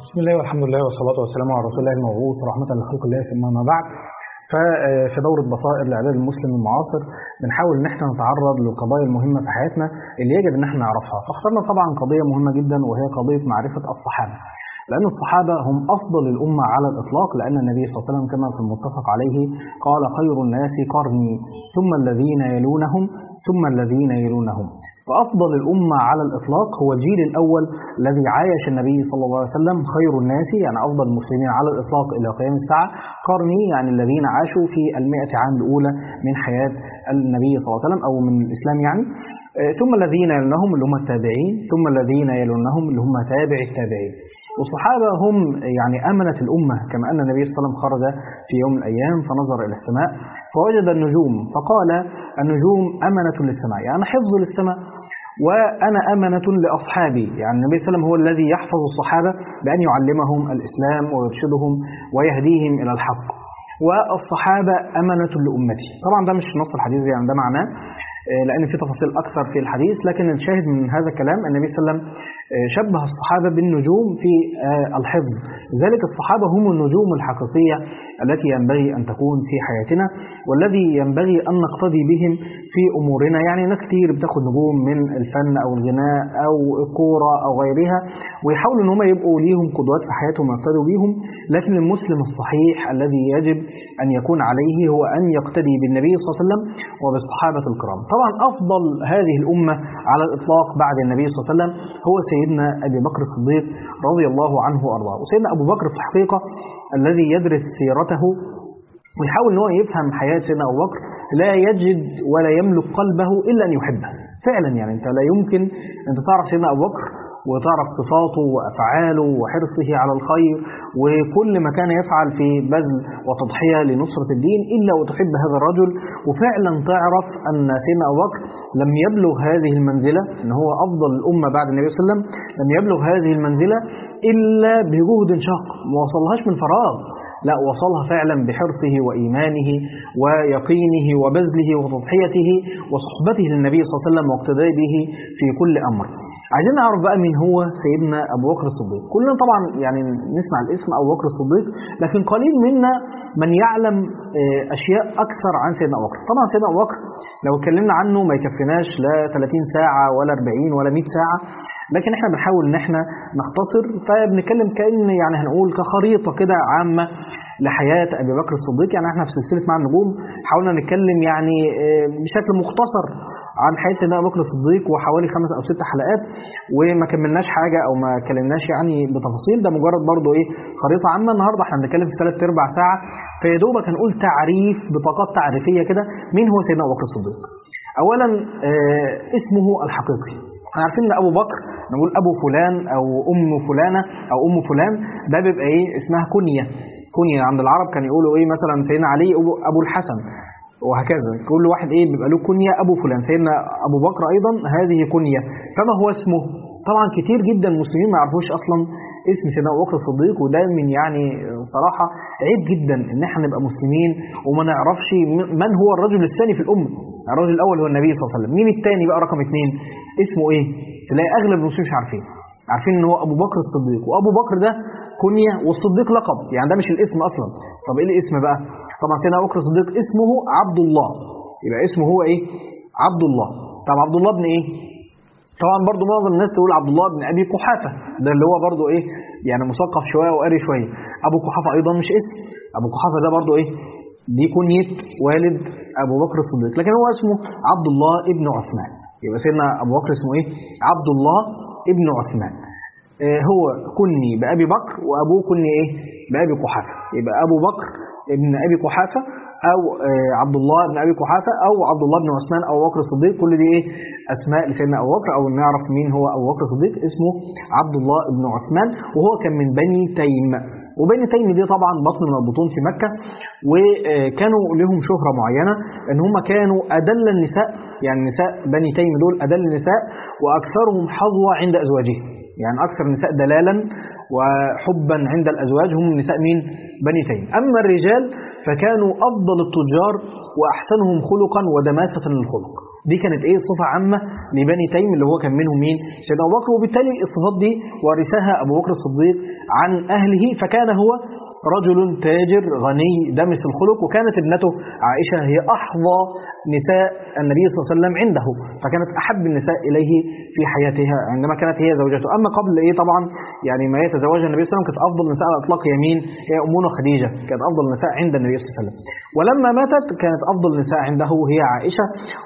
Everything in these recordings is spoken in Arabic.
بسم الله والحمد لله والصلاة والسلام على رسول الله المبعوث رحمة لخلق الله ثم ما بعد. ففي دورة بصائر لإعداد المسلم المعاصر بنحاول ان احنا نتعرض للقضايا المهمة في حياتنا اللي يجب ان احنا نعرفها، فاخترنا طبعا قضية مهمة جدا وهي قضية معرفة الصحابة، لأن الصحابة هم أفضل الأمة على الإطلاق، لأن النبي صلى الله عليه وسلم كما في المتفق عليه قال: خير الناس قرني ثم الذين يلونهم ثم الذين يلونهم. وأفضل الأمة على الإطلاق هو الجيل الأول الذي عايش النبي صلى الله عليه وسلم. خير الناس يعني أفضل المسلمين على الإطلاق إلى قيام الساعة. قرني يعني الذين عاشوا في 100 عام الأولى من حياة النبي صلى الله عليه وسلم أو من الإسلام يعني. ثم الذين يلونهم اللي هم التابعين، ثم الذين يلونهم اللي هم تابع التابعين. والصحابة هم يعني أمنة الأمة، كما أن النبي صلى الله عليه وسلم خرج في يوم من الأيام فنظر إلى السماء فوجد النجوم فقال: النجوم أمنة للسماء، يعني حفظ للسماء، وأنا أمنة لأصحابي. يعني النبي صلى الله عليه وسلم هو الذي يحفظ الصحابة بأن يعلمهم الإسلام ويرشدهم ويهديهم إلى الحق، والصحابة أمنة لأمتي. طبعا ده مش نص الحديث، يعني ده معناه لأن في تفاصيل أكثر في الحديث، لكن الشاهد من هذا الكلام النبي صلى الله عليه وسلم شبه الصحابة بالنجوم في الحفظ، لذلك الصحابة هم النجوم الحقيقية التي ينبغي أن تكون في حياتنا والذي ينبغي أن نقتدي بهم في أمورنا. يعني ناس كتير بتاخد نجوم من الفن أو الغناء أو الكورة أو غيرها ويحاولوا أن هم يبقوا ليهم قدوات في حياتهم ويقتدوا بيهم، لكن المسلم الصحيح الذي يجب أن يكون عليه هو أن يقتدي بالنبي صلى الله عليه وسلم وبالصحابة الكرام. طبعا أفضل هذه الأمة على الإطلاق بعد النبي صلى الله عليه وسلم هو سيدنا أبي بكر الصديق رضي الله عنه وأرضاه. وسيدنا أبو بكر في الحقيقة الذي يدرس سيرته ويحاول أنه يفهم حياة سيدنا أبو بكر لا يجد ولا يملك قلبه إلا أن يحبه فعلا. يعني أنت لا يمكن أن تعرف سيدنا أبو بكر وتعرف صفاته وأفعاله وحرصه على الخير وكل ما كان يفعل في بذل وتضحية لنصرة الدين إلا وتحب هذا الرجل، وفعلا تعرف أن سيدنا أبو بكر لم يبلغ هذه المنزلة، أن هو أفضل الأمة بعد النبي صلى الله عليه وسلم، لم يبلغ هذه المنزلة إلا بجهد شاق، ما وصلهاش من فراغ، لا وصلها فعلا بحرصه وإيمانه ويقينه وبذله وتضحيته وصحبته للنبي صلى الله عليه وسلم واقتداء به في كل أمر. عايزين نعرف بقى مين هو سيدنا أبو بكر الصديق. كلنا طبعا يعني نسمع الاسم أبو بكر الصديق، لكن قليل منا من يعلم أشياء أكثر عن سيدنا أبو بكر. طبعا سيدنا أبو بكر لو اتكلمنا عنه ما يكفيناش لا 30 ساعة ولا 40 ولا 100 ساعة، لكن احنا بنحاول ان احنا نختصر، فبنتكلم كأن يعني هنقول كخريطة كده عامة لحياة أبي بكر الصديق. يعني احنا في سلسلة مع النجوم حاولنا نتكلم يعني بشكل مختصر عن حياة سيدنا أبو بكر الصديق وحوالي 5 أو 6 حلقات وما كملناش حاجة أو ما كلمناش يعني بتفاصيل، ده مجرد برضو خريطة عامة. النهاردة احنا بنتكلم في 3/4 ساعة، فيدوبك هنقول تعريف بطاقات تعريفية كده مين هو سيدنا أبو بكر الصديق. أولا اسمه الحقيقي. احنا عارفين ان ابو بكر نقول ابو فلان او ام فلانه او ام فلان، ده بيبقى اسمها كنيه عند العرب. كان يقولوا مثلا سيدنا علي ابو الحسن وهكذا، كل واحد بيبقى له كنيه ابو فلان. سيدنا ابو بكر ايضا هذه كنيه. فما هو اسمه؟ طبعا كتير جدا المسلمين ما يعرفوش اصلا اسم سيدنا ابو بكر الصديق، وده من يعني صراحه عيب جدا ان احنا نبقى مسلمين وما نعرفش من هو الرجل الثاني في الامه. الرجل الاول هو النبي صلى الله عليه وسلم، مين الثاني بقى رقم 2 اسمه تلاقي اغلب المسلمين مش عارفين ان هو ابو بكر الصديق، وابو بكر ده كنيه والصديق لقب، يعني ده مش الاسم اصلا. طب ايه الاسم بقى؟ طبعا سيدنا ابو بكر الصديق اسمه عبد الله، يبقى اسمه هو عبد الله. طب عبد الله ابن طبعا برضو معظم الناس تقول عبد الله بن ابي قحافه، ده اللي هو برضو يعني مثقف شويه وقاري شويه. ابو قحافه ايضا مش اسم، ابو قحافه ده برضو دي كنيه والد ابو بكر الصديق، لكن هو اسمه عبد الله ابن عثمان. يبقى سيدنا ابو بكر اسمه عبد الله ابن عثمان. هو كني بابي بكر وابوه كني بابي قحافه، يبقى ابو بكر ابن ابي قحافه او عبد الله ابن ابي قحافه او عبد الله بن عثمان او ابو بكر الصديق. كل دي اسماء لسيدنا ابو بكر، او نعرف مين هو ابو بكر الصديق. اسمه عبد الله بن عثمان، وهو كان من بني تيم. وبني تيم دي طبعا بطن من البطون في مكة، وكانوا لهم شهرة معينة ان هم كانوا أدل النساء، يعني نساء بني تيم دول أدل النساء وأكثرهم حظوة عند أزواجهم، يعني أكثر النساء دلالا وحبا عند الأزواج هم نساء مين؟ بني تيم. أما الرجال فكانوا أفضل التجار وأحسنهم خلقا ودماثة للخلق. دي كانت ايه صفة عامة لبني تيم اللي هو كان منهم مين سيدنا أبو بكر. وبالتالي الصفات دي ورثها أبو بكر الصديق عن أهله، فكان هو رجل تاجر غني دمث الخلق، وكانت ابنته عائشة هي أحظى نساء النبي صلى الله عليه وسلم عنده، فكانت أحب النساء إليه في حياتها عندما كانت هي زوجته. أما قبل إيه طبعا يعني ما يتزوجها النبي صلى الله عليه وسلم كانت أفضل نساء على الإطلاق يمين هي أمنا خديجة، كانت أفضل نساء عند النبي صلى الله عليه وسلم. ولما ماتت كانت أفضل نساء عنده هي عائشة،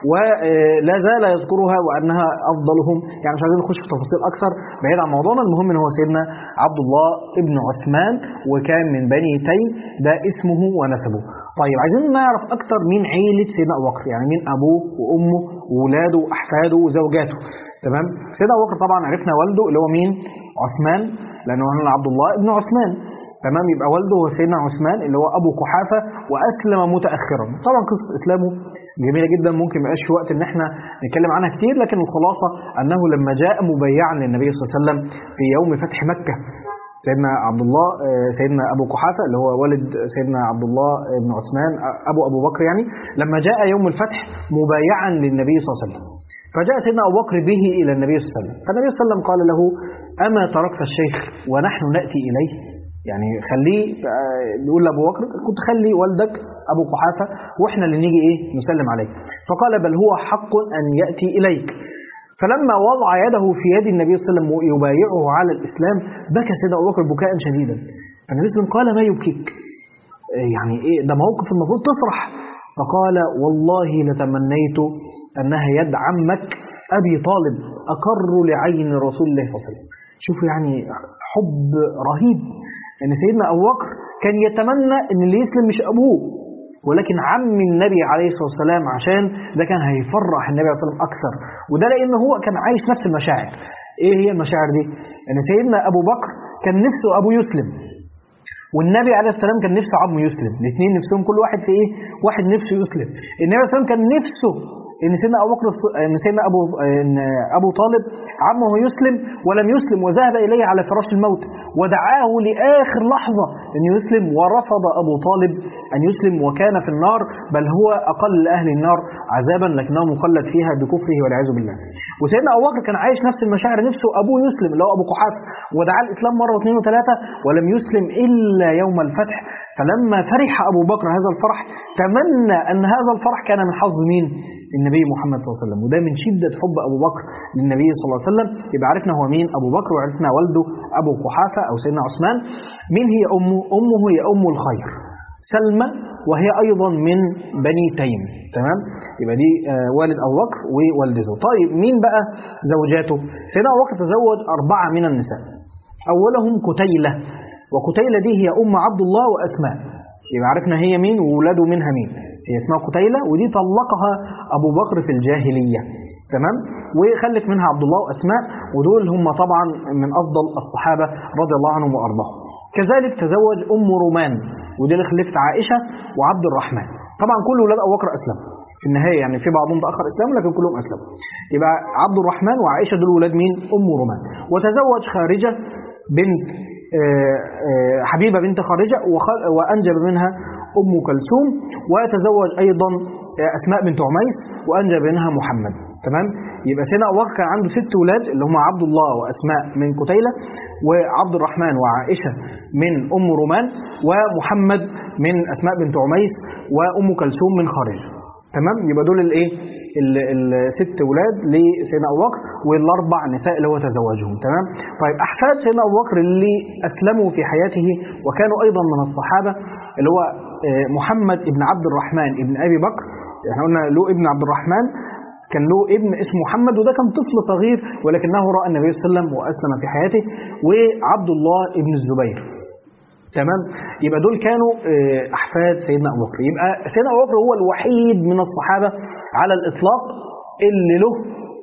ولا زال يذكرها وأنها أفضلهم. يعني مش عايزين نخش في تفاصيل أكثر بعيد عن موضوعنا، المهم إن هو سيدنا عبد الله ابن عثمان وكان من بني تيم، ده اسمه ونسبه. طيب عايزين نعرف أكثر مين عيلة سيدنا أبو بكر، يعني مين أبوه وأمه وولاده وأحفاده وزوجاته. تمام. سيدنا أبو بكر طبعا عرفنا والده اللي هو مين عثمان، لأنه هو عبد الله ابن عثمان. تمام. يبقى والده هو سيدنا عثمان اللي هو أبو قحافة، وأسلم متأخرا. طبعا قصة إسلامه جميلة جدا، ممكن ما يبقاش في وقت إن احنا نتكلم عنها كتير، لكن الخلاصة أنه لما جاء مبيعا للنبي صلى الله عليه وسلم في يوم فتح مكة، سيدنا عبد الله سيدنا أبو قحافة اللي هو والد سيدنا عبد الله بن عثمان أبو بكر، يعني لما جاء يوم الفتح مبايعا للنبي صلى الله عليه وسلم، فجاء سيدنا أبو بكر به إلى النبي صلى الله عليه وسلم، فالنبي صلى الله عليه وسلم قال له: أما تركت الشيخ ونحن نأتي إليه؟ يعني خليه، بيقول لأبو بكر كنت خلي والدك أبو قحافة وإحنا اللي نيجي إيه نسلم عليه. فقال: بل هو حق أن يأتي إليك. فلما وضع يده في يد النبي صلى الله عليه وسلم يبايعه على الإسلام بكى سيدنا أبو بكر بكاء شديدا. فالنبي صلى الله عليه وسلم قال: ما يبكيك؟ يعني إيه ده موقف المفروض تفرح. فقال: والله لتمنيت أنها يد عمك أبي طالب أقر لعين رسول الله صلى الله عليه وسلم. شوفوا يعني حب رهيب ان سيدنا ابو بكر كان يتمنى ان اللي يسلم مش ابوه ولكن عم النبي عليه الصلاه والسلام، عشان ده كان هيفرح النبي عليه الصلاه والسلام اكثر، وده لان هو كان عايش نفس المشاعر. ايه هي المشاعر دي؟ ان سيدنا ابو بكر كان نفسه ابوه يسلم، والنبي عليه الصلاه والسلام كان نفسه عمه يسلم، الاثنين نفسهم كل واحد في ايه؟ واحد نفسه يسلم. النبي عليه الصلاه والسلام كان نفسه ان سيدنا ابو بكر ان سيدنا ابو طالب عمه يسلم ولم يسلم، وذهب اليه على فراش الموت ودعاه لاخر لحظه ان يسلم، ورفض ابو طالب ان يسلم وكان في النار، بل هو اقل اهل النار عذابا لكنه مخلد فيها بكفره والعياذ بالله. وسيدنا ابو بكر كان عايش نفس المشاعر، نفسه ابوه يسلم اللي هو ابو قحافه، ودعاه الاسلام مره واثنين وثلاثه ولم يسلم الا يوم الفتح. فلما فرح ابو بكر هذا الفرح تمنى ان هذا الفرح كان من حظ مين؟ النبي محمد صلى الله عليه وسلم. وده من شدة حب أبو بكر للنبي صلى الله عليه وسلم. يبقى عرفنا هو مين أبو بكر، وعرفنا والده أبو قحافة أو سيدنا عثمان. مين هي أمه؟ أمه هي أم الخير سلمى، وهي أيضا من بني تيم. تمام. يبقى دي والد أبو بكر ووالدته. طيب مين بقى زوجاته؟ سيدنا أبو بكر تزوج 4 من النساء، أولهم قتيلة، وقتيلة دي هي أم عبد الله وأسماء. يبقى عرفنا هي مين وولاده منها مين. هي اسمها قتيلة، ودي طلقها أبو بكر في الجاهلية. تمام. وخلف منها عبد الله وأسماء، ودول هم طبعا من أفضل الصحابة رضي الله عنهم وأرضاهم. كذلك تزوج أم رومان، ودي اللي خلفت عائشة وعبد الرحمن. طبعا كل ولاد أبو بكر أسلم في النهاية، يعني في بعضهم تأخر إسلام لكن كلهم أسلموا. يبقى عبد الرحمن وعائشة دول ولاد مين؟ أم رومان. وتزوج خارجة بنت حبيبة بنت خارجة وأنجب منها أم كلثوم، وتزوج أيضا أسماء بنت عميس وأنجب منها محمد. تمام. يبقى سيدنا أبو بكر كان عنده 6 ولاد اللي هم عبد الله وأسماء من قتيلة، وعبد الرحمن وعائشة من أم رومان، ومحمد من أسماء بنت عميس، وأم كلثوم من خارجة. تمام. يبقى دول الايه ال6 ولاد لسيدنا ابو بكر وال4 نساء اللي هو تزوجهم. تمام. طيب احفاد سيدنا ابو بكر اللي اسلموا في حياته وكانوا ايضا من الصحابه اللي هو محمد ابن عبد الرحمن ابن ابي بكر. احنا قلنا له ابن عبد الرحمن، كان له ابن اسمه محمد، وده كان طفل صغير ولكنه راى النبي صلى الله عليه وسلم واسلم في حياته. وعبد الله ابن الزبير. تمام. يبقى دول كانوا احفاد سيدنا ابو بكر. يبقى سيدنا ابو بكر هو الوحيد من الصحابه على الاطلاق اللي له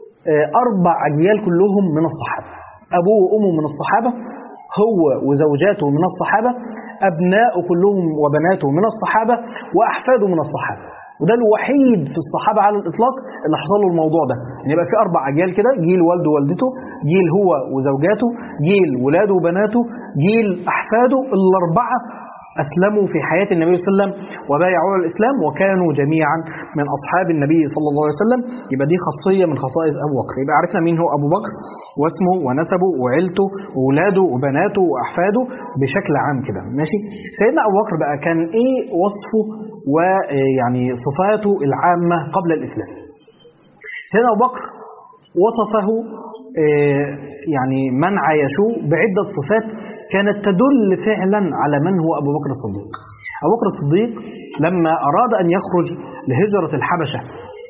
4 اجيال كلهم من الصحابه، ابوه وامه من الصحابه، هو وزوجاته من الصحابه، ابناؤه كلهم وبناته من الصحابه، واحفاده من الصحابه. وده الوحيد في الصحابة على الإطلاق اللي حصل له الموضوع ده، يعني يبقى في 4 أجيال كده، جيل والده ووالدته، جيل هو وزوجاته، جيل ولاده وبناته، جيل أحفاده، ال4 أسلموا في حياة النبي صلى الله عليه وسلم وبايعوا الإسلام وكانوا جميعا من أصحاب النبي صلى الله عليه وسلم. يبقى دي خاصية من خصائص أبو بكر. يبقى عرفنا مين هو أبو بكر واسمه ونسبه وعيلته وولاده وبناته وأحفاده بشكل عام كده، ماشي. سيدنا أبو بكر بقى كان إيه وصفه ويعني صفاته العامة قبل الإسلام؟ سيدنا أبو بكر وصفه يعني من عايشوه بعدة صفات كانت تدل فعلا على من هو أبو بكر الصديق. أبو بكر الصديق لما أراد أن يخرج لهجرة الحبشة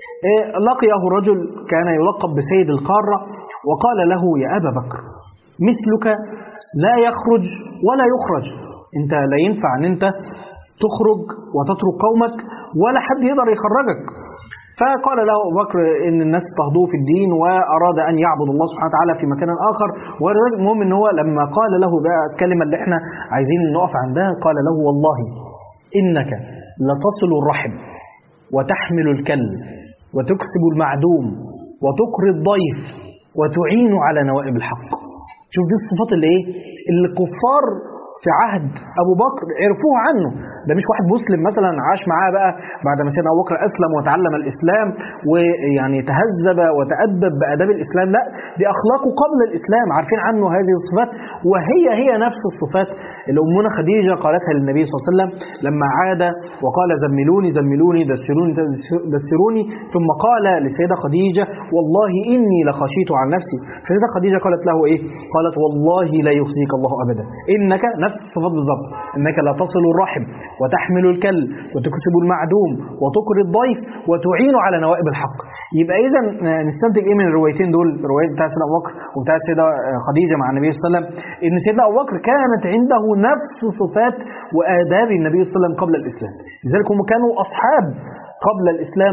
لقيه رجل كان يلقب بسيد القارة وقال له: يا أبا بكر، مثلك لا يخرج ولا يخرج، أنت لا ينفع أن أنت تخرج وتترك قومك ولا حد يقدر يخرجك. فقال له أبو بكر إن الناس تهضوه في الدين وأراد أن يعبد الله سبحانه وتعالى في مكان آخر. والمهم إن هو لما قال له بقى الكلمة اللي احنا عايزين نقف عندها، قال له: والله إنك لتصل الرحم وتحمل الكل وتكسب المعدوم وتقري الضيف وتعين على نوائب الحق. شوف دي الصفات اللي اللي الكفار في عهد أبو بكر عرفوه عنه. ده مش واحد مسلم مثلا عاش معاه بقى بعد ما سيدنا أبو بكر أسلم وتعلم الإسلام ويعني تهذب وتأدب بآداب الإسلام، لا، دي أخلاقه قبل الإسلام، عارفين عنه هذه الصفات. وهي نفس الصفات اللي أمنا خديجة قالتها للنبي صلى الله عليه وسلم لما عاد وقال: زملوني زملوني دسروني دسروني، ثم قال للسيدة خديجة: والله إني لخشيت عن نفسي. السيدة خديجة قالت له قالت: والله لا يخزيك الله أبدا، إنك نفس الصفات بالضبط، إنك لا تصل الرحم وتحمل الكل وتكسب المعدوم وتقري الضيف وتعين على نوائب الحق. يبقى إذا نستنتج من الروايتين دول، الرواية بتاعت سيدنا أبو بكر وبتاعت سيدة خديجة مع النبي صلى الله عليه وسلم، إن سيدنا أبو بكر كانت عنده نفس صفات وآداب النبي صلى الله عليه وسلم قبل الإسلام. لذلك هم كانوا أصحاب قبل الإسلام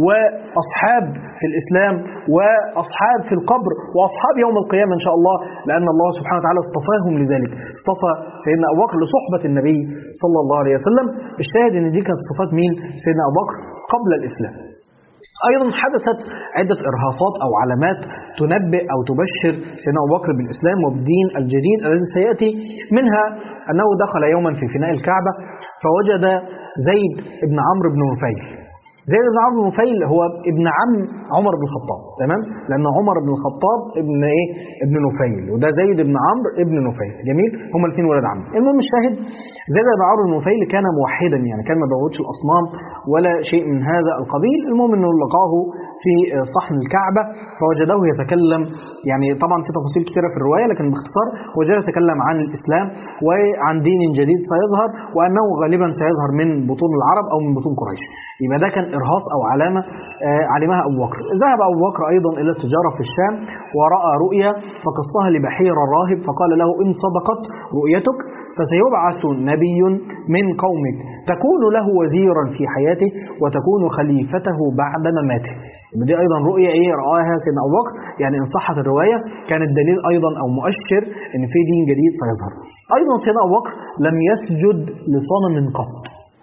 وأصحاب في الإسلام وأصحاب في القبر وأصحاب يوم القيامة إن شاء الله، لأن الله سبحانه وتعالى اصطفاهم لذلك، اصطفى سيدنا أبو بكر لصحبة النبي صلى الله عليه وسلم. الشاهد إن دي كانت صفات مين؟ سيدنا أبو بكر قبل الإسلام. أيضا حدثت عدة إرهاصات أو علامات تنبئ أو تبشر سيدنا أبو بكر بالإسلام وبالدين الجديد الذي سيأتي. منها أنه دخل يوما في فناء الكعبة فوجد زيد بن عمرو بن نفيل. زيد بن عمرو بن نفيل هو ابن عم عمر بن الخطاب، تمام؟ لأن عمر بن الخطاب ابن ابن نفيل، وده زيد بن عمرو ابن نفيل، جميل؟ هما الاثنين ولد عم. المهم الشاهد زيد بن عمرو بن نفيل كان موحدا، يعني كان ما بيعبدش الأصنام ولا شيء من هذا القبيل. المهم انه لقاه في صحن الكعبة فوجده يتكلم، يعني طبعا في تفاصيل كثيرة في الرواية لكن باختصار وجده يتكلم عن الإسلام وعن دين جديد سيظهر وأنه غالبا سيظهر من بطون العرب أو من بطون قريش. يبقى ده كان إرهاص أو علامة علمها أبو بكر. ذهب أبو بكر أيضا إلى التجارة في الشام ورأى رؤيا فقصها لبحير الراهب فقال له: إن صدقت رؤيتك فسيبعث نبي من قومك تكون له وزيرا في حياته وتكون خليفته بعد مماته. دي أيضا رؤية رآها سيدنا أبو بكر، يعني إن صحت الرواية كانت دليل أيضا أو مؤشر إن في دين جديد سيظهر. أيضا سيدنا أبو بكر لم يسجد لصنم قط.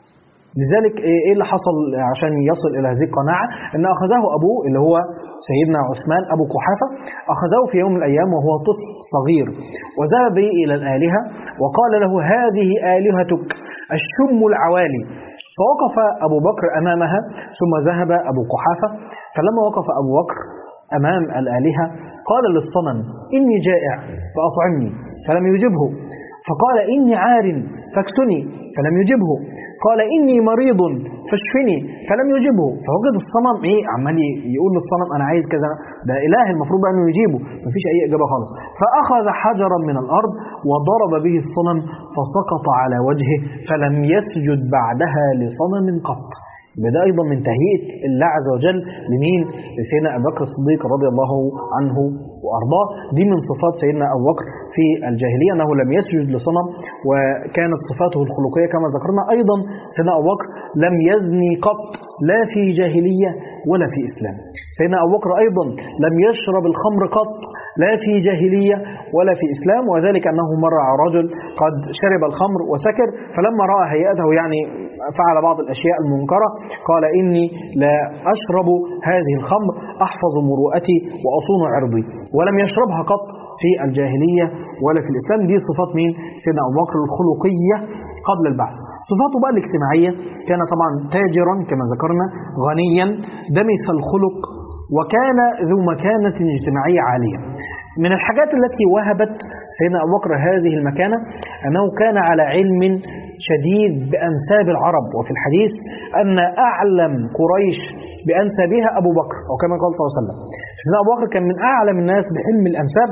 لذلك إيه اللي حصل عشان يصل إلى هذه القناعة؟ إن أخذه أبوه اللي هو سيدنا عثمان أبو قحافة، أخذه في يوم من الأيام وهو طفل صغير وذهب به إلى الآلهة وقال له: هذه آلهتك الشم العوالي. فوقف أبو بكر أمامها ثم ذهب أبو قحافة. فلما وقف أبو بكر أمام الآلهة قال للصنم: إني جائع فأطعمني، فلم يجبه. فقال: إني عار فاكسني، فلم يجبه. قال: إني مريض فاشفني، فلم يجبه. فوجد الصنم عمال يقول للصنم: أنا عايز كذا، ده إله المفروض أنه يجيبه، مفيش أي إجابة خالص. فأخذ حجرا من الأرض وضرب به الصنم فسقط على وجهه فلم يسجد بعدها لصنم قط. ده أيضا من تهيئة الله عز وجل لمين؟ لسيدنا أبو بكر الصديق رضي الله عنه وأرضاه. دي من صفات سيدنا أبو بكر في الجاهلية أنه لم يسجد لصنم، وكانت صفاته الخلقية كما ذكرنا. أيضا سيدنا أبو بكر لم يزني قط لا في جاهلية ولا في إسلام. سيدنا أبو بكر أيضا لم يشرب الخمر قط لا في جاهلية ولا في إسلام، وذلك أنه مر على رجل قد شرب الخمر وسكر فلما رأى هيئته يعني فعل بعض الأشياء المنكرة قال: إني لا أشرب هذه الخمر أحفظ مروءتي وأصون عرضي. ولم يشربها قط في الجاهلية ولا في الإسلام. دي صفات مين؟ سيدنا أبو بكر الخلقية قبل البعث. صفاته بقى الاجتماعية، كان طبعا تاجرا كما ذكرنا، غنيا، دمث الخلق، وكان ذو مكانة اجتماعية عالية. من الحاجات التي وهبت سيدنا أبو بكر هذه المكانة أنه كان على علم شديد بأنساب العرب، وفي الحديث أن أعلم قريش بأنسابها أبو بكر، أو كما قال صلى الله عليه وسلم. سيدنا أبو بكر كان من أعلم الناس بعلم الأنساب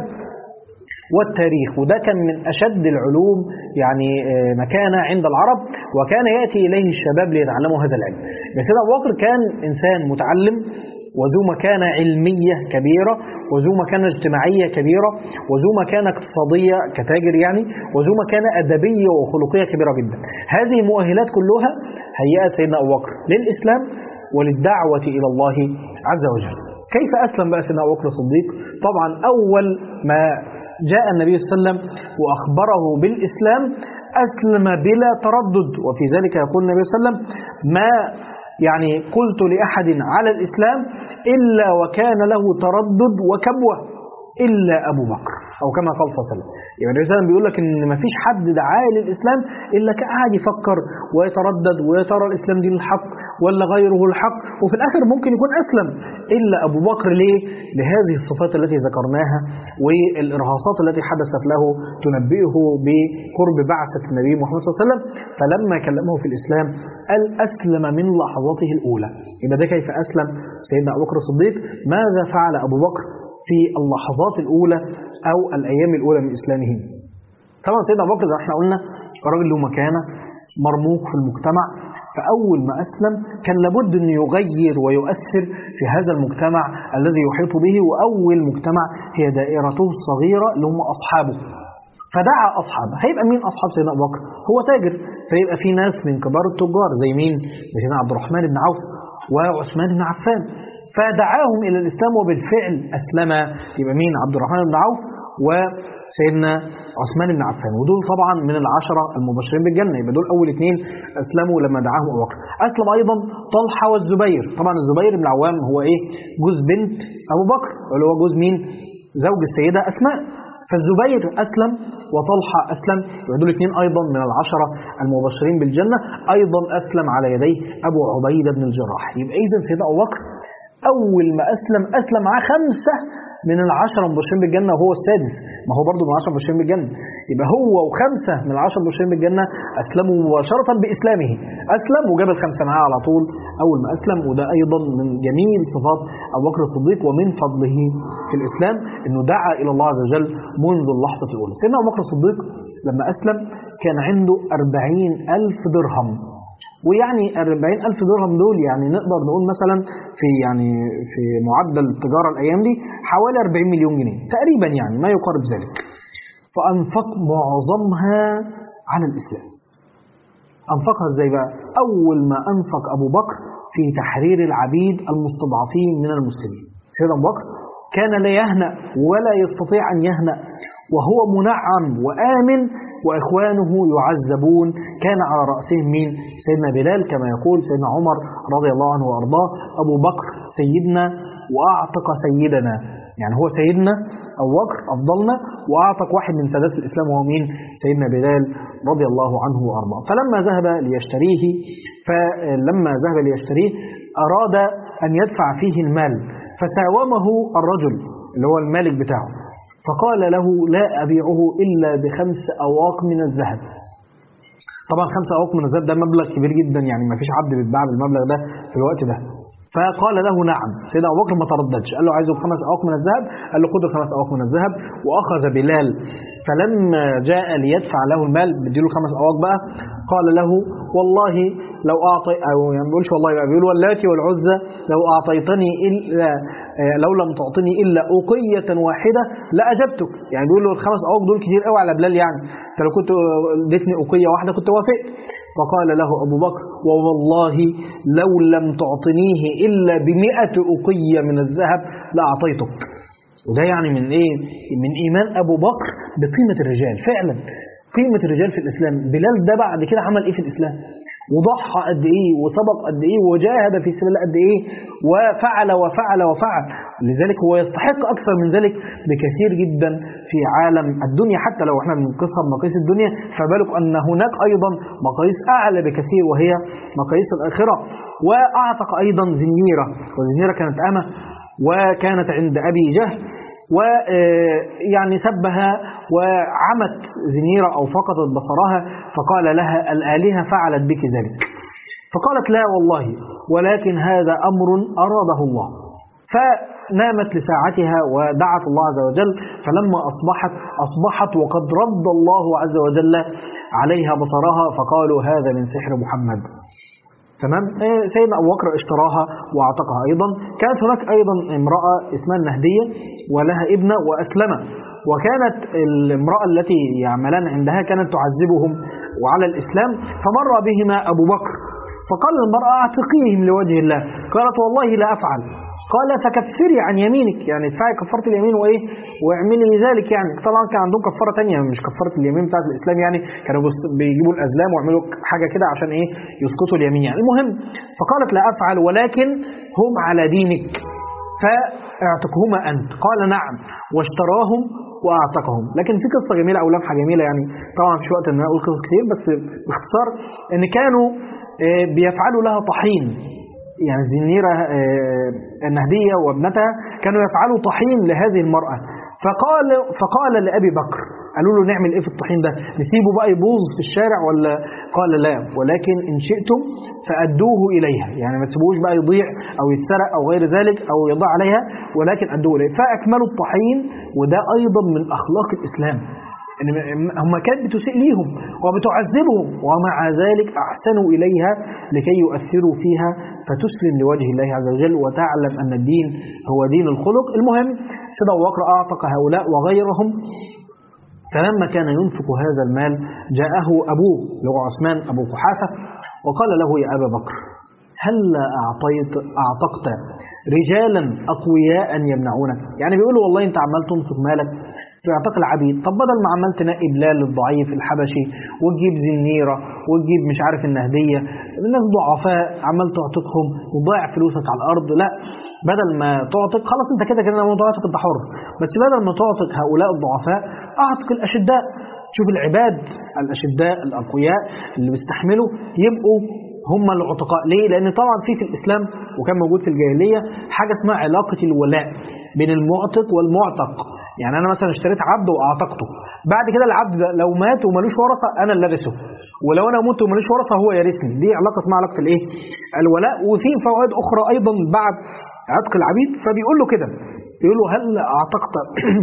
والتاريخ، وده كان من أشد العلوم يعني مكانة عند العرب، وكان يأتي إليه الشباب ليتعلموا هذا العلم. سيدنا أبو بكر كان إنسان متعلم وذو مكانة علمية كبيرة، وذو مكانة اجتماعية كبيرة، وذو مكانة اقتصادية كتاجر يعني، وذو مكانة أدبية وخلقية كبيرة جدا. هذه المؤهلات كلها هيأت سيدنا أبو بكر للإسلام وللدعوة إلى الله عز وجل. كيف أسلم بقى سيدنا أبو بكر الصديق؟ طبعا أول ما جاء النبي صلى الله عليه وسلم وأخبره بالإسلام أسلم بلا تردد، وفي ذلك يقول النبي صلى الله عليه وسلم: ما يعني قلت لأحد على الإسلام إلا وكان له تردد وكبوة إلا أبو بكر، أو كما قال صلى الله عليه وسلم. يعني الرسالة بيقول لك إن ما فيش حد دعاه للإسلام إلا قاعد يفكر ويتردد، ويا ترى الإسلام دين الحق ولا غيره الحق، وفي الآخر ممكن يكون أسلم. إلا أبو بكر ليه؟ لهذه الصفات التي ذكرناها والإرهاصات التي حدثت له تنبئه بقرب بعثة النبي محمد صلى الله عليه وسلم. فلما كلمه في الإسلام قال أسلم من لحظته الأولى. يبقى ده كيف أسلم سيدنا أبو بكر الصديق. ماذا فعل أبو بكر في اللحظات الأولى أو الأيام الأولى من إسلامه؟ طبعا سيدنا أبو بكر زي ما احنا قلنا راجل له مكانة، مرموق في المجتمع، فأول ما أسلم كان لابد أن يغير ويؤثر في هذا المجتمع الذي يحيط به، وأول مجتمع هي دائرته الصغيرة اللي هم أصحابه. فدعا أصحابه. هيبقى مين أصحاب سيدنا أبو بكر؟ هو تاجر، فيبقى في ناس من كبار التجار زي مين؟ زي سيدنا عبد الرحمن بن عوف وعثمان بن عفان، فدعاهم إلى الإسلام وبالفعل أسلم. يبقى مين؟ عبد الرحمن بن عوف وسيدنا عثمان بن عفان، ودول طبعا من العشرة المبشرين بالجنة. يبقى دول أول اثنين أسلموا لما دعاهم أبو بكر. أسلم أيضا طلحة والزبير. طبعا الزبير بن العوام هو إيه؟ جوز بنت أبو بكر، اللي هو جوز مين؟ زوج السيدة أسماء. فالزبير أسلم وطلحة أسلم، يبقى دول اثنين أيضا من العشرة المبشرين بالجنة. أيضا أسلم على يديه أبو عبيدة بن الجراح. يبقى إذن سيدنا أبو بكر أول ما أسلم معاه 5 من العشرة المبشرين بالجنة، وهو السادس، ما هو برضه من 10 مبشرين بالجنة. يبقى هو و5 من 10 مبشرين بالجنة أسلموا مباشرة بإسلامه. أسلم وجاب ال5 معاه على طول أول ما أسلم. وده أيضا من جميل صفات أبو بكر الصديق ومن فضله في الإسلام أنه دعا إلى الله عز وجل منذ اللحظة الأولى. سيدنا أبو بكر الصديق لما أسلم كان عنده 40,000 درهم. ويعني 40,000 درهم دول يعني نقدر نقول مثلا في معدل التجارة الأيام دي حوالي 40 مليون جنيه تقريبا، يعني ما يقارب ذلك. فأنفق معظمها على الإسلام. أنفقها إزاي بقى؟ أول ما أنفق أبو بكر في تحرير العبيد المستضعفين من المسلمين. سيدنا أبو بكر كان لا يهنأ ولا يستطيع أن يهنأ وهو منعم وآمن وإخوانه يعذبون. كان على رأسهم مين؟ سيدنا بلال، كما يقول سيدنا عمر رضي الله عنه وأرضاه: أبو بكر سيدنا وأعتق سيدنا. يعني هو سيدنا أبو بكر أفضلنا وأعتق واحد من سادات الإسلام، وهو مين؟ سيدنا بلال رضي الله عنه وأرضاه. فلما ذهب ليشتريه أراد أن يدفع فيه المال، فساومه الرجل اللي هو المالك بتاعه، فقال له: لا أبيعه إلا ب5 أواق من الذهب. طبعا 5 أواق من الذهب ده مبلغ كبير جدا، يعني ما فيش عبد بيتباع بالمبلغ ده في الوقت ده. فقال له: نعم. سيدنا أبو بكر ما ترددش، قال له: عايزه ب5 أواق من الذهب. قال له: خذ 5 أواق من الذهب. وأخذ بلال، فلما جاء ليدفع له المال بديله 5 أواق بقى، قال له: والله لو أعطي، أو يعني ما بيقولش والله بقى، بيقول: واللاتي والعزى لو أعطيتني إلا لو لم تعطني إلا أوقية واحدة لأجبتك. يعني بيقول له ال5 أواق دول كتير قوي على بلال، يعني انت لو كنت اديتني أوقية واحدة كنت وافقت. فقال له أبو بكر: ووالله لو لم تعطنيه إلا ب100 أوقية من الذهب لأعطيتك. وده يعني من إيه؟ من إيمان أبو بكر بقيمة الرجال فعلا. قيمة الرجال في الإسلام. بلال ده بعد كده عمل إيه في الإسلام، وضحى قد إيه، وسبق قد إيه، وجاهد في سبيل الله قد إيه، وفعل وفعل وفعل. لذلك هو يستحق أكثر من ذلك بكثير جدا في عالم الدنيا. حتى لو احنا بنقيسها بمقاييس الدنيا، فبالك أن هناك أيضا مقاييس أعلى بكثير وهي مقاييس الآخرة. وأعتق أيضا زنيرة، وزنيرة كانت أمة وكانت عند أبي جهل، ويعني سبها وعمت زنيرة أو فقدت بصرها، فقال لها الآلهة فعلت بك ذلك، فقالت لا والله، ولكن هذا أمر أراده الله. فنامت لساعتها ودعت الله عز وجل، فلما أصبحت وقد رد الله عز وجل عليها بصرها، فقالوا هذا من سحر محمد. تمام. سيدنا أبو بكر اشتراها واعتقها أيضا. كانت هناك أيضا امرأة اسمها النهدية ولها ابنة وأسلم، وكانت الامرأة التي يعملان عندها كانت تعذبهم وعلى الإسلام، فمر بهما أبو بكر فقال المرأة اعتقيهم لوجه الله، قالت والله لا أفعل. قال فكفري عن يمينك، يعني ادفعي كفارة اليمين وايه واعملي لذلك. يعني طبعا كان عندهم كفارة تانية مش كفارة اليمين بتاعت الإسلام، يعني كانوا بيجيبوا الأزلام ويعملوا حاجة كده عشان ايه يسقطوا اليمين يعني. المهم فقالت لا أفعل ولكن هم على دينك فاعتقهما أنت. قال نعم، واشتراهم واعتقهم. لكن في قصة جميلة أو لمحة جميلة، يعني طبعا مفيش وقت ان انا اقول قصص كتير، بس باختصار ان كانوا بيفعلوا لها طحين، يعني الزنيرة النهدية وابنتها كانوا يفعلوا طحين لهذه المرأة. فقال لأبي بكر، قالوا له نعمل ايه في الطحين ده، نسيبه بقى يبوظ في الشارع ولا؟ قال لا، ولكن إن شئتم فأدوه إليها، يعني ما تسيبوش بقى يضيع أو يتسرق أو غير ذلك أو يضيع عليها، ولكن أدوه إليها. فأكملوا الطحين. وده أيضا من أخلاق الإسلام، إن هم كانت بتسيء ليهم وبتعذبهم، ومع ذلك أحسنوا إليها لكي يؤثروا فيها فتسلم لوجه الله عز وجل وتعلم أن الدين هو دين الخلق. المهم سيدنا أبو بكر أعتق هؤلاء وغيرهم. فلما كان ينفق هذا المال جاءه أبوه اللي هو عثمان أبو قحافة وقال له يا أبا بكر هل أعتقت رجالا أقوياء يمنعونك؟ يعني بيقولوا والله أنت عمال تنفق مالك في اعتاق العبيد، طب بدل ما عمال تنقي بلال الضعيف الحبشي وتجيب زنيرة وتجيب مش عارف النهدية، الناس ضعفاء عمال تعتقهم وضيع فلوسك على الأرض، لا، بدل ما تعتق خلاص انت كده لما تعتق انت حر، بس بدل ما تعتق هؤلاء الضعفاء اعتق الأشداء. شوف العباد الأشداء الأقوياء اللي بيستحملوا يبقوا هم العتقاء. ليه؟ لأن طبعا في الإسلام وكان موجود في الجاهلية حاجة اسمها علاقة الولاء بين المعتق والمعتق. يعني أنا مثلا اشتريت عبد وأعتقته، بعد كده العبد ده لو مات ومالوش ورثة أنا اللي أرثه، ولو أنا مت ومالوش ورثة هو يرثني. دي علاقة اسمها علاقة الإيه؟ الولاء. وفي فوائد أخرى أيضا بعد عتق العبيد. فبيقول له كده، بيقول له هل أعتقت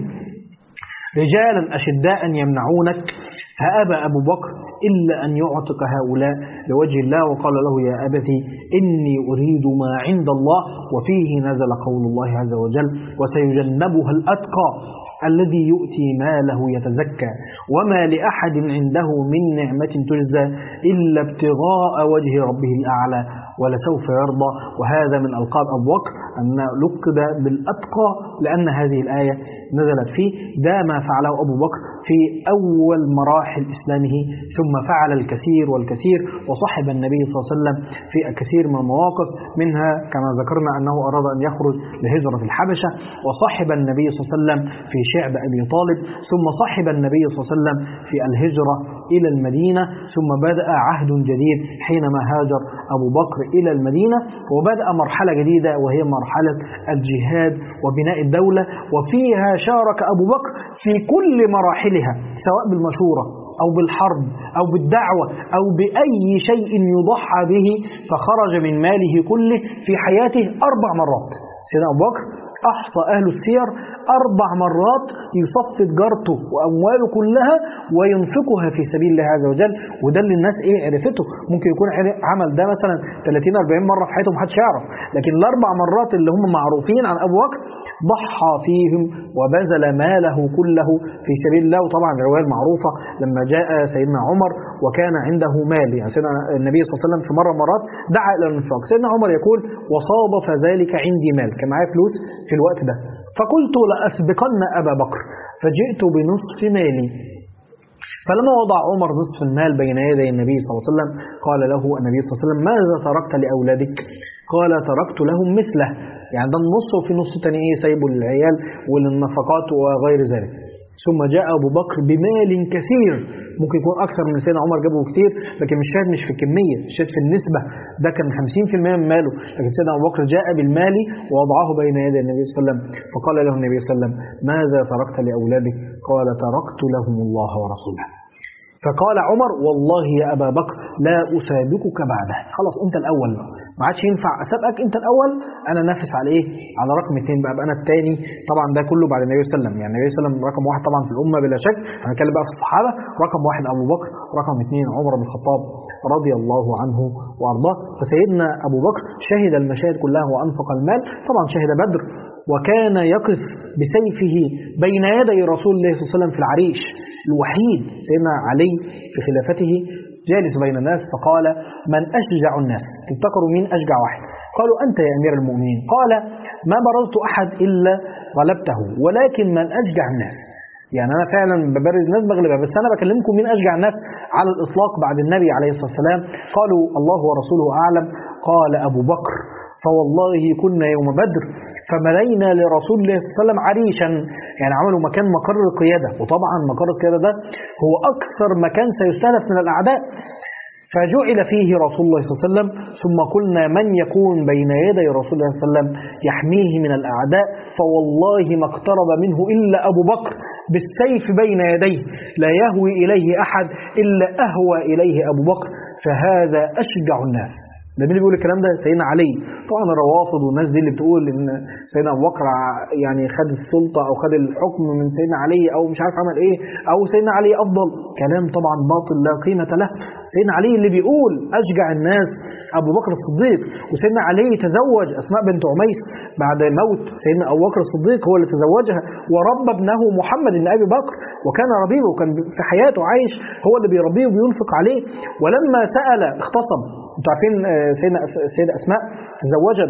رجالا أشداء يمنعونك؟ فأبى أبو بكر إلا أن يعتق هؤلاء لوجه الله، وقال له يا أبتي إني أريد ما عند الله، وفيه نزل قول الله عز وجل وسيجنبها الأتقى الذي يؤتي ماله يتزكى وما لأحد عنده من نعمة تجزى إلا ابتغاء وجه ربه الأعلى ولسوف يرضى. وهذا من ألقاب أبو بكر أن لقب بالأتقى لأن هذه الآية نزلت فيه. ده ما فعله أبو بكر في أول مراحل إسلامه، ثم فعل الكثير والكثير، وصحب النبي صلى الله عليه وسلم في الكثير من المواقف، منها كما ذكرنا أنه أراد أن يخرج لهجرة في الحبشة، وصحب النبي صلى الله عليه وسلم في شعب أبي طالب، ثم صحب النبي صلى الله عليه وسلم في الهجرة إلى المدينة، ثم بدأ عهد جديد حينما هاجر أبو بكر إلى المدينة، وبدأ مرحلة جديدة وهي مرحلة الجهاد وبناء الدولة. وفيها شارك أبو بكر في كل مراحلها، سواء بالمشورة أو بالحرب أو بالدعوة أو بأي شيء يضحى به، فخرج من ماله كله في حياته 4 مرات. سيدنا أبو بكر أحصى أهل السير 4 مرات يصف تجارته وأمواله كلها وينفقها في سبيل الله عز وجل. وده اللي الناس عرفته. ممكن يكون عمل ده مثلا 30-40 مرة في حياته محدش يعرف، لكن ال4 مرات اللي هم معروفين عن أبو بكر ضحى فيهم وبذل ماله كله في سبيل الله. وطبعا الرواية المعروفة لما جاء سيدنا عمر وكان عنده مال، يعني سيدنا النبي صلى الله عليه وسلم في مرات دعا إلى الانفاق، سيدنا عمر يقول وصادف ذلك عندي مال، كان معايا فلوس في الوقت ده، فقلت لأسبقن أبا بكر فجئت بنصف مالي فلما وضع عمر نصف المال بين يدي النبي صلى الله عليه وسلم قال له النبي صلى الله عليه وسلم ماذا تركت لأولادك؟ قال تركت لهم مثله، يعني ده النص وفي نص تاني ايه سايبه للعيال وللنفقات وغير ذلك. ثم جاء أبو بكر بمال كثير، ممكن يكون أكثر من سيدنا عمر جابه كتير، لكن مش شاهد مش في الكمية، شاهد في النسبة، ده كان 50% من ماله، لكن سيدنا أبو بكر جاء بالمال ووضعه بين يدي النبي صلى الله عليه وسلم، فقال له النبي صلى الله عليه وسلم ماذا تركت لأولادك؟ قال تركت لهم الله ورسوله. فقال عمر والله يا أبا بكر لا أسابقك بعده، خلاص أنت الأول، ما عادش ينفع أسابقك، أنت الأول، أنا نافس على إيه؟ على رقم 2 بقى أنا الثاني. طبعا ده كله بعد النبي صلى الله عليه وسلم، يعني النبي صلى الله عليه وسلم رقم 1 طبعا في الأمة بلا شك، هنتكلم بقى في الصحابة، رقم 1 أبو بكر، رقم 2 عمر بن الخطاب رضي الله عنه وأرضاه. فسيدنا أبو بكر شهد المشاهد كلها وأنفق المال، طبعا شهد بدر، وكان يقف بسيفه بين يدي رسول الله صلى الله عليه وسلم في العريش، الوحيد سيدنا علي في خلافته جالس بين الناس، فقال من أشجع الناس؟ تفتكروا مين أشجع واحد؟ قالوا أنت يا أمير المؤمنين. قال ما برزت أحد إلا غلبته، ولكن من أشجع الناس، يعني أنا فعلا ببرز الناس بغلبها، بس أنا بكلمكم مين أشجع الناس على الإطلاق بعد النبي عليه الصلاة والسلام. قالوا الله ورسوله أعلم. قال أبو بكر فوالله كنا يوم بدر فملينا لرسول الله صلى الله عليه وسلم عريشا، يعني عملوا مكان مقر القيادة، وطبعا مقر القيادة ده هو أكثر مكان سيستهدف من الأعداء، فجعل فيه رسول الله صلى الله عليه وسلم. ثم قلنا من يكون بين يدي رسول الله صلى الله عليه وسلم يحميه من الأعداء؟ فوالله ما اقترب منه إلا أبو بكر بالسيف بين يديه، لا يهوي إليه أحد إلا أهوى إليه أبو بكر، فهذا أشجع الناس. ده مين اللي بيقول الكلام ده؟ سيدنا علي. طبعا الروافض والناس دي اللي بتقول ان سيدنا ابو بكر يعني خد السلطه او خد الحكم من سيدنا علي او مش عارف عمل ايه، او سيدنا علي افضل، كلام طبعا باطل لا قيمه له. سيدنا علي اللي بيقول اشجع الناس ابو بكر الصديق، وسيدنا علي تزوج اسماء بنت عميس بعد موت سيدنا ابو بكر الصديق، هو اللي تزوجها وربى ابنه محمد بن ابي بكر، وكان ربيبه وكان في حياته عايش، هو اللي بيربيه وبينفق عليه. ولما سال اختصم، انتوا عارفين السيدة أسماء تزوجت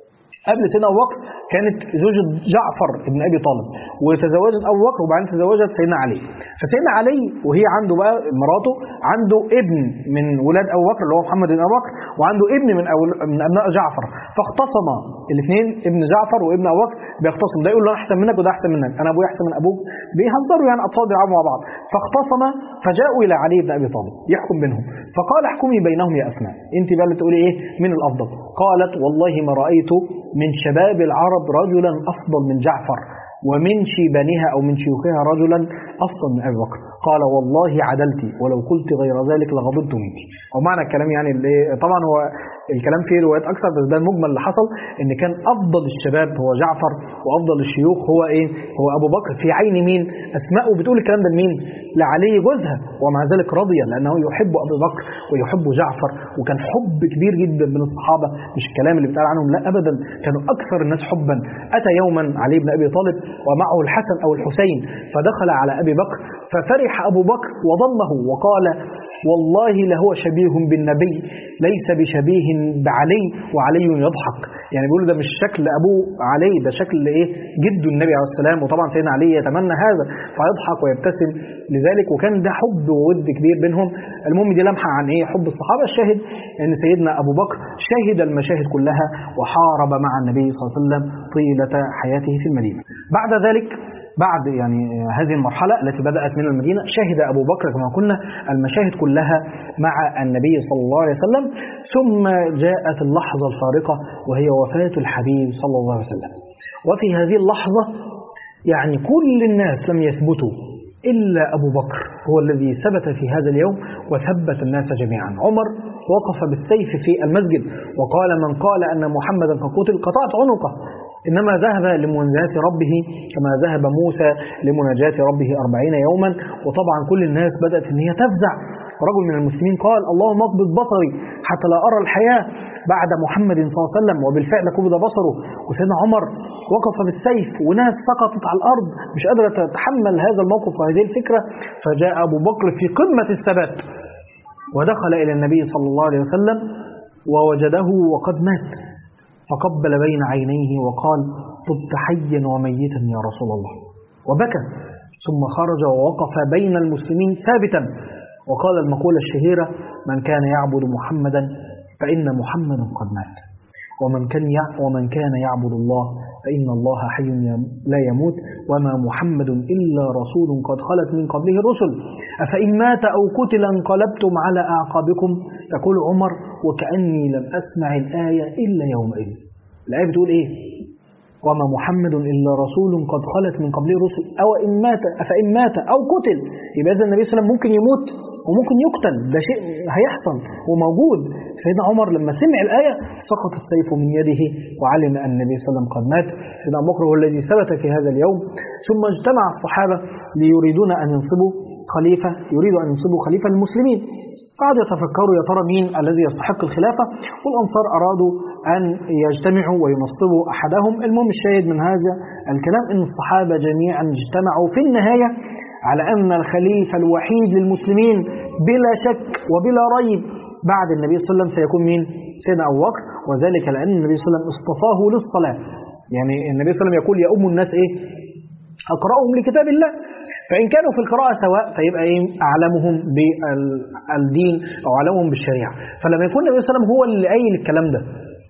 قبل سيدنا أبو بكر، كانت زوجة جعفر بن أبي طالب، وتزوجت أبو بكر وبعدين تزوجت سيدنا علي. فسيدنا علي وهي عنده بقى مراته، عنده ابن من ولاد أبو بكر اللي هو محمد بن أبو بكر، وعنده ابن من أبناء جعفر، فاختصم الاثنين، ابن جعفر وابن أبو بكر بيختصم، ده يقول له أنا أحسن منك وده أحسن منك، أنا أبويا أحسن من أبوك، بيهزروا يعني أطفال بيلعبوا مع بعض. فاختصم فجاءوا إلى علي بن أبي طالب يحكم بينهم، فقال احكمي بينهم يا أسماء، أنت بقى اللي تقولي إيه من الأفضل؟ قالت والله ما رأيت من شباب العرب رجلا أفضل من جعفر، ومن شيبانها أو من شيوخها رجلا أفضل من أبي بكر. قال والله عدلتي، ولو قلت غير ذلك لغضبت منك. أو معنى الكلام يعني اللي طبعا هو الكلام فيه روايات أكثر، بس ده المجمل اللي حصل إن كان أفضل الشباب هو جعفر، وأفضل الشيوخ هو إيه؟ هو أبو بكر، في عين مين؟ أسماء بتقول الكلام ده لمين؟ لعلي جوزها، ومع ذلك رضي لأنه يحب أبو بكر ويحب جعفر، وكان حب كبير جدا من الصحابة، مش الكلام اللي بيتقال عنهم، لا أبدا، كانوا أكثر الناس حبا. أتى يوما علي بن أبي طالب ومعه الحسن أو الحسين، فدخل على أبي بكر ففرح أبو بكر وضمه وقال والله لهو شبيه بالنبي ليس بشبيه بعلي، وعلي يضحك، يعني بيقولوا ده مش شكل أبوه علي، ده شكل إيه؟ جده النبي عليه السلام، وطبعا سيدنا علي يتمنى هذا فيضحك ويبتسم لذلك، وكان ده حب وود كبير بينهم. المهم دي لمحة عن إيه؟ حب الصحابة. الشاهد أن سيدنا أبو بكر شهد المشاهد كلها وحارب مع النبي صلى الله عليه وسلم طيلة حياته في المدينة. بعد ذلك بعد يعني هذه المرحلة التي بدأت من المدينة، شهد أبو بكر كما قلنا المشاهد كلها مع النبي صلى الله عليه وسلم. ثم جاءت اللحظة الفارقة وهي وفاة الحبيب صلى الله عليه وسلم. وفي هذه اللحظة يعني كل الناس لم يثبتوا إلا أبو بكر هو الذي ثبت في هذا اليوم وثبت الناس جميعا. عمر وقف بالسيف في المسجد وقال من قال أن محمدا قد قتل قطعت عنقه، إنما ذهب لمناجاة ربه كما ذهب موسى لمناجاة ربه 40 يوما. وطبعا كل الناس بدأت أن هي تفزع. رجل من المسلمين قال اللهم اقبض بصري حتى لا أرى الحياة بعد محمد صلى الله عليه وسلم، وبالفعل قبض بصره. وسيدنا عمر وقف بالسيف وناس سقطت على الأرض مش قادرة تتحمل هذا الموقف وهذه الفكرة. فجاء أبو بكر في قمة الثبات ودخل إلى النبي صلى الله عليه وسلم ووجده وقد مات، فقبل بين عينيه وقال طبت حيا وميتا يا رسول الله، وبكى. ثم خرج ووقف بين المسلمين ثابتا وقال المقولة الشهيرة: من كان يعبد محمدا فإن محمدا قد مات، ومن كان يعبد الله فإن الله حي لا يموت، وما محمد إلا رسول قد خلت من قبله الرسل، أفإن مات أو قتل انقلبتم على أعقابكم. يقول عمر: وكأني لم أسمع الآية إلا يومئذ. الآية بتقول إيه؟ وما محمد إلا رسول قد خلت من قبله الرسل أفإن مات أو قتل. يبقى إذا النبي صلى الله عليه وسلم ممكن يموت وممكن يقتل، ده شيء هيحصل وموجود. سيدنا عمر لما سمع الآية سقط السيف من يده وعلم أن النبي صلى الله عليه وسلم قد مات. سيدنا أبو بكر هو الذي ثبت في هذا اليوم. ثم اجتمع الصحابة يريد أن ينصبوا خليفة للمسلمين. قعدوا يتفكروا يا ترى مين الذي يستحق الخلافة، والأنصار أرادوا أن يجتمعوا وينصبوا أحدهم. المهم الشاهد من هذا الكلام أن الصحابة جميعا اجتمعوا في النهاية على أن الخليفة الوحيد للمسلمين بلا شك وبلا ريب بعد النبي صلى الله عليه وسلم سيكون مين؟ سيدنا أبو بكر. وذلك لأن النبي صلى الله عليه وسلم اصطفاه للصلاة. يعني النبي صلى الله عليه وسلم يقول: يؤم الناس إيه؟ أقرأهم لكتاب الله. فإن كانوا في القراءة سواء فيبقى إيه؟ أعلمهم بالدين أو أعلمهم بالشريعة. فلما يكون النبي صلى الله عليه وسلم هو اللي قايل الكلام ده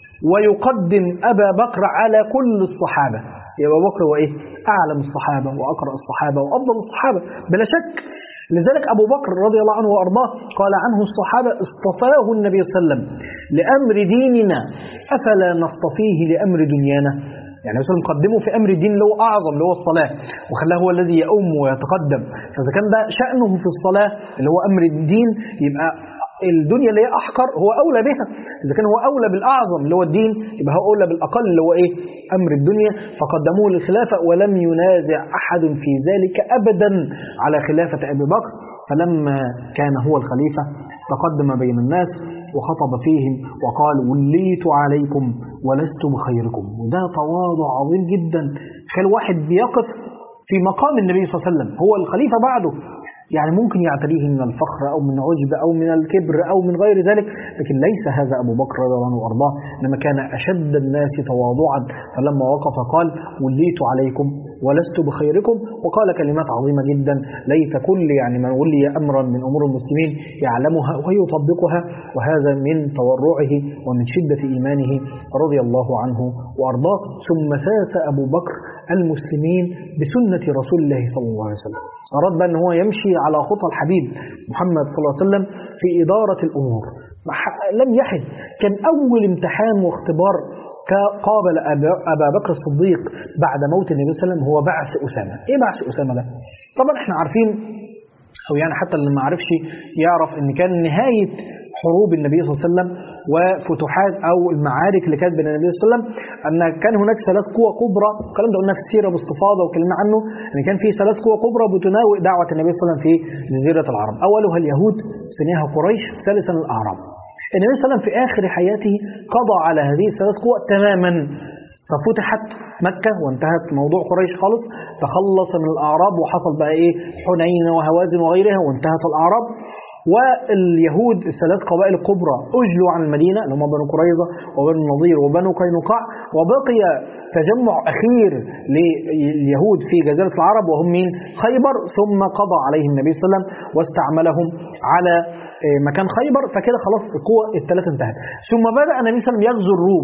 ويقدم أبا بكر على كل الصحابة، يبقى أبو بكر هو إيه؟ أعلم الصحابة وأقرأ الصحابة وأفضل الصحابة بلا شك. لذلك أبو بكر رضي الله عنه وأرضاه قال عنه الصحابة: اصطفاه النبي صلى الله عليه وسلم لأمر ديننا أفلا نصطفيه لأمر دنيانا. يعني مثلا نقدمه في أمر الدين اللي هو أعظم اللي هو الصلاة، وخلاه هو الذي يؤم ويتقدم. فإذا كان ده شأنه في الصلاة اللي هو أمر الدين، يبقى الدنيا اللي هي أحقر هو أولى بها. إذا كان هو أولى بالأعظم اللي هو الدين، يبقى هو أولى بالأقل اللي هو إيه؟ أمر الدنيا. فقدموه للخلافة ولم ينازع أحد في ذلك أبدا على خلافة أبي بكر. فلما كان هو الخليفة تقدم بين الناس وخطب فيهم وقال: وليت عليكم ولست بخيركم. وده تواضع عظيم جدا. كان واحد بيقف في مقام النبي صلى الله عليه وسلم، هو الخليفة بعده، يعني ممكن يعتريه من الفخر أو من عجب أو من الكبر أو من غير ذلك، لكن ليس هذا أبو بكر رضي الله عنه وأرضاه، إنما كان أشد الناس تواضعا. فلما وقف قال: وليت عليكم ولست بخيركم. وقال كلمات عظيمة جدا ليس كل من ولي أمرا من أمور المسلمين يعلمها ويطبقها، وهذا من تورعه ومن شدة إيمانه رضي الله عنه وأرضاه. ثم ساس أبو بكر المسلمين بسنة رسول الله صلى الله عليه وسلم. أراد بأن هو يمشي على خطى الحبيب محمد صلى الله عليه وسلم في إدارة الأمور. لم يحد. كان أول امتحان واختبار قابل أبا بكر الصديق بعد موت النبي صلى الله عليه وسلم هو بعث أسامة. إيه بعث أسامة ده؟ طبعا احنا عارفين، أو يعني حتى اللي ما عرفش يعرف إن كان نهاية حروب النبي صلى الله عليه وسلم وفتوحات أو المعارك اللي كانت بين النبي صلى الله عليه وسلم أن كان هناك ثلاث قوى كبرى. الكلام ده قلنا في السيرة باستفاضة وكلمنا عنه، أن كان في ثلاث قوى كبرى بتناوئ دعوة النبي صلى الله عليه وسلم في جزيرة العرب. أولها اليهود، ثانيها قريش، ثالثا الأعراب. النبي صلى الله عليه وسلم في آخر حياته قضى على هذه الثلاث قوى تماما، ففتحت مكة وانتهت موضوع قريش خالص، تخلص من الأعراب وحصل بقى إيه؟ حنين وهوازن وغيرها وانتهت الأعراب. واليهود الثلاث قبائل الكبرى أجلوا عن المدينة اللي هم بنو قريظة وبنو النضير وبنو قينقاع، وبقي تجمع أخير لليهود في جزيرة العرب وهم من خيبر. ثم قضى عليهم النبي صلى الله عليه وسلم واستعملهم على مكان خيبر، فكده خلاص القوة الثلاثة انتهت. ثم بدأ النبي صلى الله عليه وسلم يغزو الروم،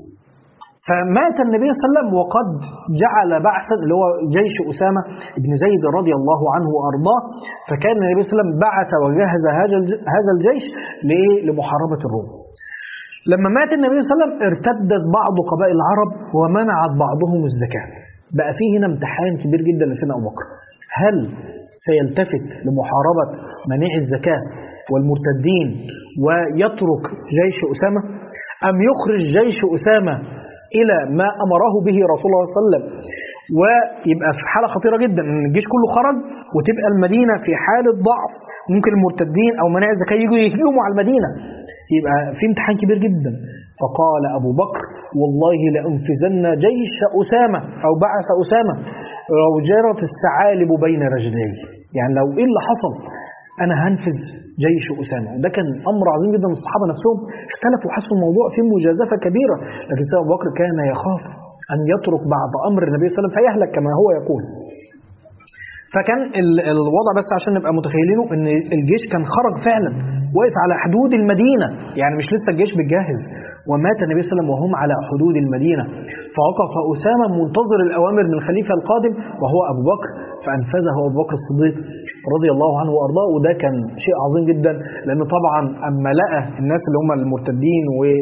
فمات النبي صلى الله عليه وسلم وقد جعل بعثا اللي هو جيش أسامة بن زيد رضي الله عنه وأرضاه. فكان النبي صلى الله عليه وسلم بعث وجهز هذا الجيش لمحاربة الروم. لما مات النبي صلى الله عليه وسلم ارتدت بعض قبائل العرب ومنعت بعضهم الزكاة. بقى فيه هنا امتحان كبير جدا لسيدنا أبو بكر: هل سيلتفت لمحاربة منيع الزكاة والمرتدين ويترك جيش أسامة، أم يخرج جيش أسامة إلى ما أمره به رسول الله صلى الله عليه وسلم، ويبقى في حالة خطيرة جدا أن الجيش كله خرج وتبقى المدينة في حالة ضعف، ممكن المرتدين أو مناع الزكاة يجوا يهجموا على المدينة، يبقى في امتحان كبير جدا. فقال أبو بكر: والله لأنفذن جيش أسامة أو بعث أسامة لو جرت الثعالب بين رجلي. يعني لو إيه اللي حصل أنا هنفذ جيش أسامة. ده كان أمر عظيم جدا. الصحابة نفسهم اختلفوا وحسوا الموضوع في مجازفة كبيرة، لكن أبو بكر كان يخاف أن يترك بعض أمر النبي صلى الله عليه وسلم فيهلك كما هو يقول. فكان الوضع بس عشان نبقى متخيلينه ان الجيش كان خرج فعلا واقف على حدود المدينة، يعني مش لسه الجيش بيتجهز. ومات النبي صلى الله عليه وسلم وهم على حدود المدينة، فوقف أسامة منتظر الأوامر من الخليفة القادم وهو أبو بكر، فأنفذه أبو بكر الصديق رضي الله عنه وأرضاه. وده كان شيء عظيم جدا، لأن طبعا أما لقى الناس اللي هم المرتدين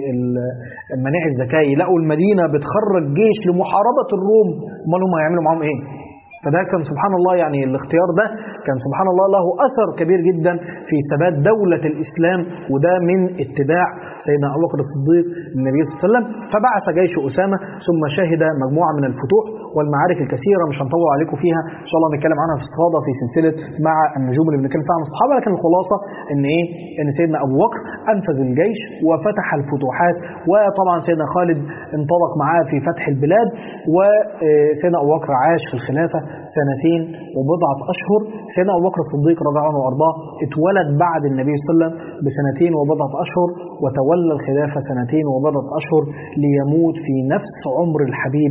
والمناع الزكاة لقوا المدينة بتخرج جيش لمحاربة الروم، امال هم هيعملوا معاهم إيه؟ فده كان سبحان الله، يعني الاختيار ده كان سبحان الله له أثر كبير جدا في ثبات دولة الإسلام، وده من اتباع سيدنا أبو بكر الصديق للنبي صلى الله عليه وسلم. فبعث جيش أسامة ثم شهد مجموعة من الفتوح والمعارك الكثيرة، مش هنطول عليكم فيها إن شاء الله، نتكلم عنها في استفاضة في سلسلة مع النجوم اللي بنتكلم فيها عن الصحابة. لكن الخلاصة إن سيدنا أبو بكر أنفذ الجيش وفتح الفتوحات، وطبعا سيدنا خالد انطلق معاه في فتح البلاد، وسيدنا أبو بكر عاش في الخلافة 2 وبضعة أشهر. سيدنا أبو بكر الصديق رضي الله عنه وأرضاه اتولد بعد النبي صلى الله عليه وسلم ب2 وبضعة أشهر، وتولى الخلافة 2 وبضعة أشهر، ليموت في نفس عمر الحبيب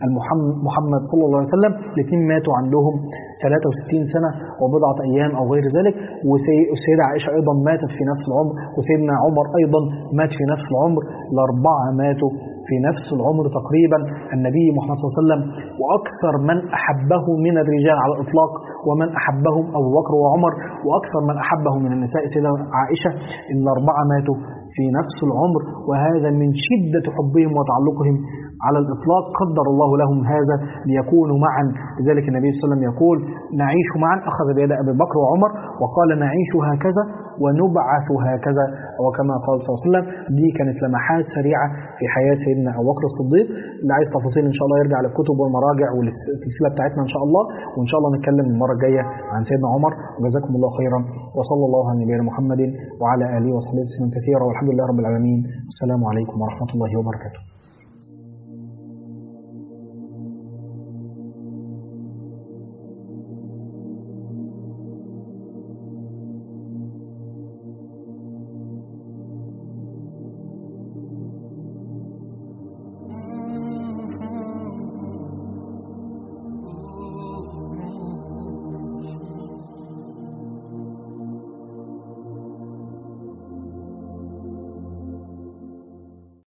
محمد صلى الله عليه وسلم. الاثنين ماتوا عندهم 63 سنة وبضعة أيام أو غير ذلك. والسيدة عائشة أيضا ماتت في نفس العمر، وسيدنا عمر أيضا مات في نفس العمر. الأربعة ماتوا في نفس العمر تقريبا. النبي محمد صلى الله عليه وسلم وأكثر من أحبه من الرجال على الإطلاق ومن أحبهم أبو بكر وعمر، وأكثر من أحبه من النساء سيدة عائشة. الأربعة ماتوا في نفس العمر، وهذا من شدة حبهم وتعلقهم على الإطلاق. قدر الله لهم هذا ليكونوا معا. لذلك النبي صلى الله عليه وسلم يقول نعيش معا، أخذ بيد أبي بكر وعمر وقال نعيش هكذا ونبعث هكذا، وكما قال صلى الله عليه وسلم. دي كانت لمحات سريعة في حياة سيدنا أبو بكر الصديق. اللي عايز تفاصيل إن شاء الله يرجع للكتب والمراجع والسلسلة بتاعتنا إن شاء الله، وإن شاء الله نتكلم المرة الجاية عن سيدنا عمر. وجزاكم الله خيرا، وصلى الله على نبينا محمد وعلى آله وصحبه وسلم كثيرا، والحمد لله رب العالمين. السلام عليكم ورحمة الله وبركاته.